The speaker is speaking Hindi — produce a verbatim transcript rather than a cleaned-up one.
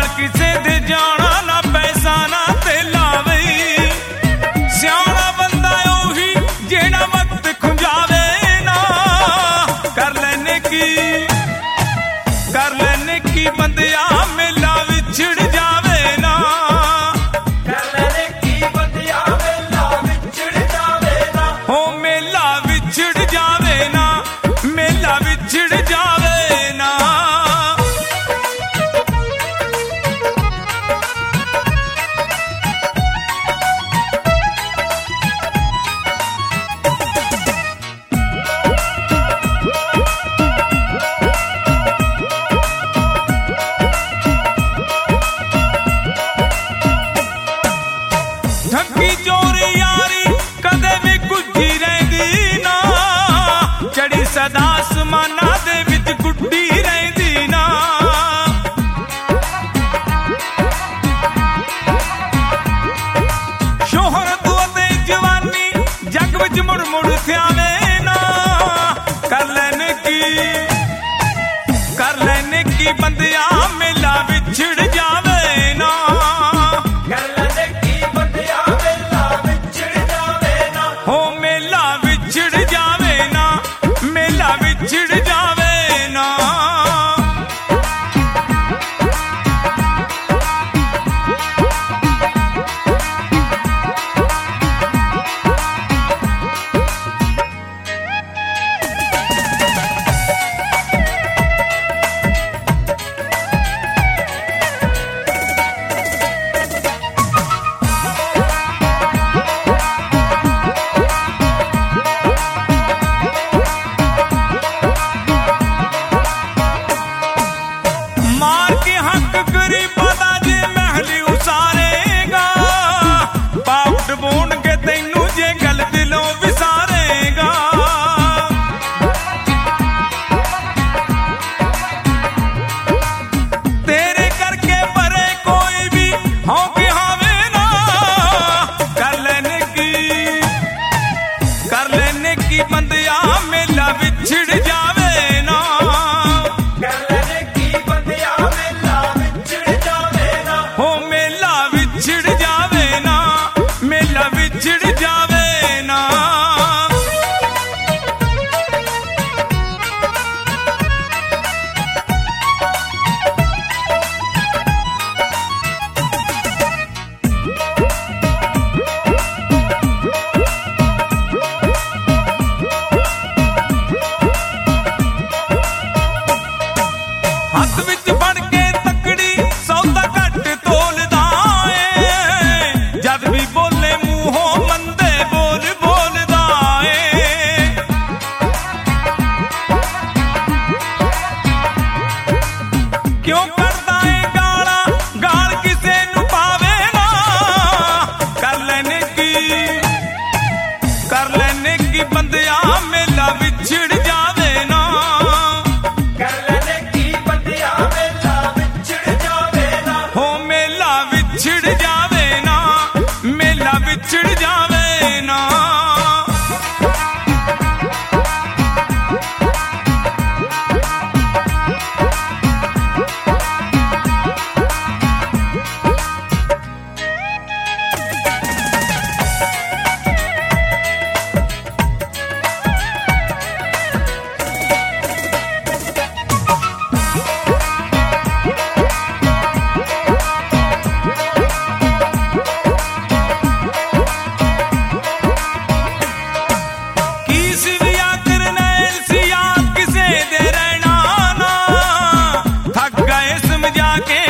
किसे दे जाना ना पैसा ना तेला वही सियाना बंदा ओही जेड़ा वक्त खुंजावे ना कर लेने की कर लेने की बंदिया मेला विछड़ जावे ना कर लेने की बंदिया मेला विछड़ जावे ना हो मेला विछड़ जावे ना मेला विछड़ जावे ना ढक्की चोरी यारी कदे भी गुज्जी रहंदी ना चढ़ी सदा आसमाना दे विच गुड्डी रहंदी ना शोहरत ते जवानी जग विच मुड़ मुड़ थियावे ना कर लेने की कर लेने की बंदिया मेला विछड़ जावे ना कर लेने की बंदिया मेला विछड़ जावे ना हो मेला विछड़ जावे ना मेला विछड़ जावे ना मार के हक गरीबां दा जे महली उसारेगा पाउट बोन के तैनू जे गल दिलों विसारेगा तेरे करके परे कोई भी हों कि हावे ना कर लेने की कर लेने की बंदिया मेला विछड़ जावे ना कर लेने की बंदिया मेला विछड़ जावे ना हो मेला विछड़ जावे ना मेला विछड़ जावे ना हथ विच फड़ के तकड़ी सौदा घट तोलदा ए जद भी बोले मूहों मंदे बोल बोलदा ए क्यों करदा ए गाला गाल किसे नू पावे ना कर लेने की कर लेने की बंदिया मेला विछड़ जावे ना कर लेने की बंदिया मेला विछड़ जावे ना हो मेला विछड़ जावे ना मेला विछड़ जावे ना की सिविया करनैल सिया किसे दे रहना ना थक गए समझा के